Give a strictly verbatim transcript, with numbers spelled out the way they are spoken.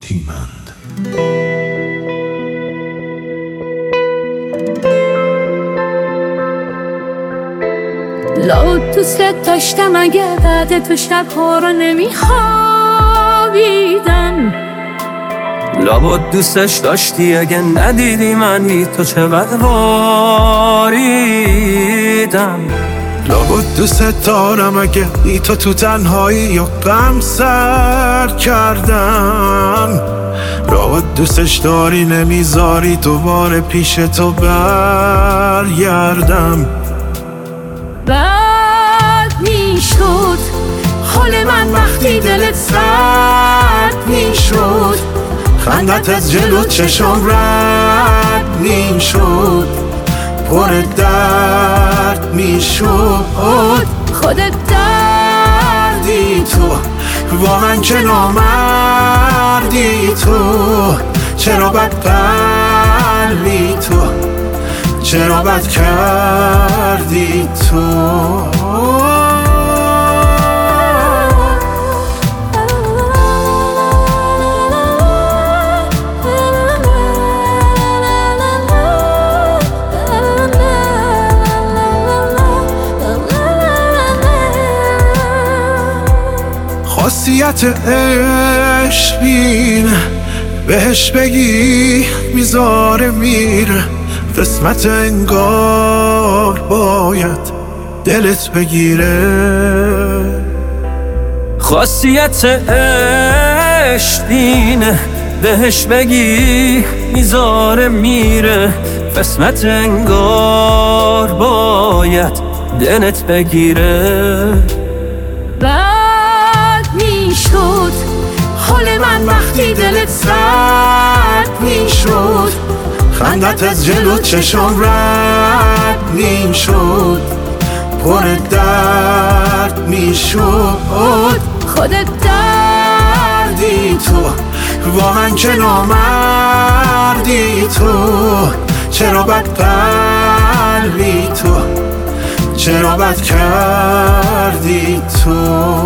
هیمند. لابد دوستت داشتم اگه بعد تو شبها رو نمیخوابیدم. لابد دوستش داشتی اگه ندیدی من بی تو چقدر واریدم. لابد دوست دارم اگه بی تو تو تنهایی یا غم سر کردم. لابد دوستش داری نمیذاری دوباره پیش تو برگردم. بد میشد حال من وقتی دلت سرد میشد، خندت از جلو چشم رد میشد، پر درد میشد. خودت دردی تو واقعا چه نامردی تو، چرا بد قلبی تو، چرا بد کردی تو. خاصیت عشق بین بهش بگی میذاره میره، قسمت انگار باید دلت بگیره. خاصیت عشق اینه بهش بگی میذاره میره، قسمت انگار باید دلت بگیره. بد میشد حال من وقتی دلت سرد میشد، خندت از جلو چشم رد میشد، پر درد میشد. خودت دردی تو واقعا چه نامردی تو، چرا بد قلبی تو، چرا بد کردی تو.